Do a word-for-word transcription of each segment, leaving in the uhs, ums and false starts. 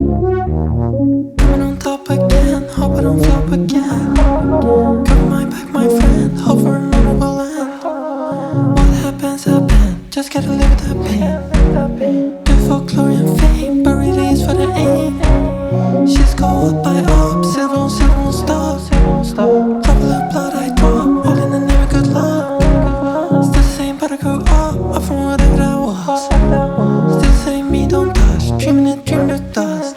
Coming on top again, hope I don't flop again. Cover my back, my friend, hope for a memorable end. What happens, happens, just gotta live with that pain. Do folklore and fame, buried is for the aim. She's go up by up, silver on silver on stars. Trouble of blood I drop, all in the name of good luck. Still the same, but I grew up, up from whatever that was. Still the same, me don't touch, dreaming it, dreaming it dust.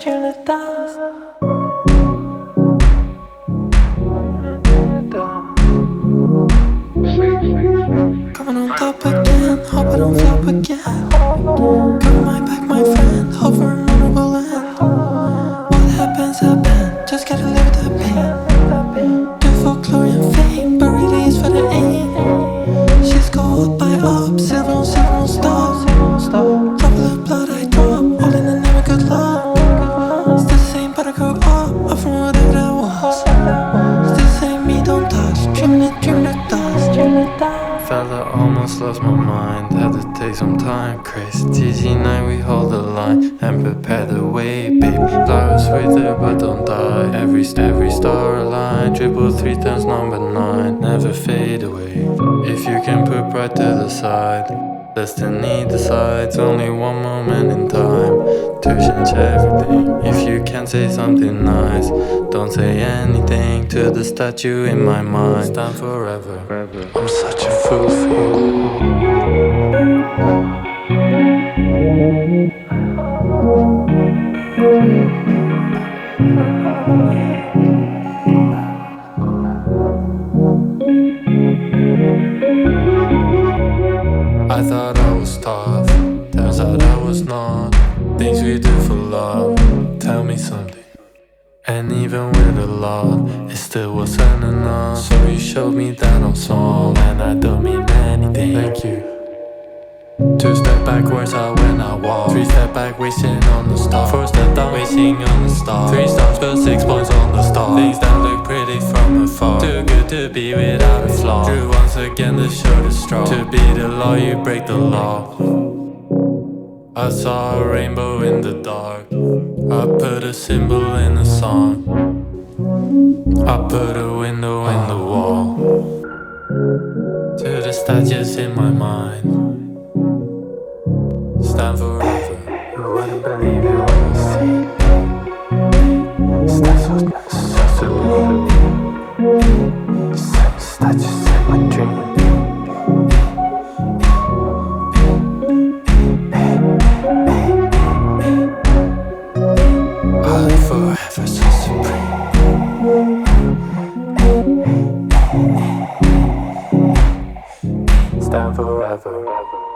Coming on top again, hope I don't flop again. Cover my back, my friend, hope for a memorable end. What happens, happens, just gotta live with that pain. Do folklore and fame, buried is for the aim. She's go up by up, silver on silver on stars. Trouble of blood I drop, all in the name of good luck. Still the same, but I grew up, up from whatever that was. Still the same, me don't touch, dreaming it, dreaming it dust. Fella, almost lost my mind, had to take some time. Crazy T G night, we hold the line and prepare the way, baby. Flowers wait there but don't die. Every every star align, triple three times number nine, never fade away. If you can put pride to the side, destiny decides, only one moment in time to change everything. If you can't say something nice, don't say anything to the statue in my mind. Stand forever. I'm such a fool for you. I thought I was tough, turns out I was not. Things we do for love, tell me something. And even with a lot, it still wasn't enough. So you showed me that I'm small and I don't mean anything. Thank you. Two step backwards out when I walk. Three step back, wasting on the star. Four step down, wasting on the star. Three stars, but six points on the star. Things that look pretty from afar, too good to be without a flaw. Drew once again to show the straw. To be the law, you break the law. I saw a rainbow in the dark, I put a symbol in a song, I put a window in the wall. To the statues in my mind, stand forever. You wouldn't believe it when you see me. Statues, statues, statues in my dream. Forever so supreme. Stand forever.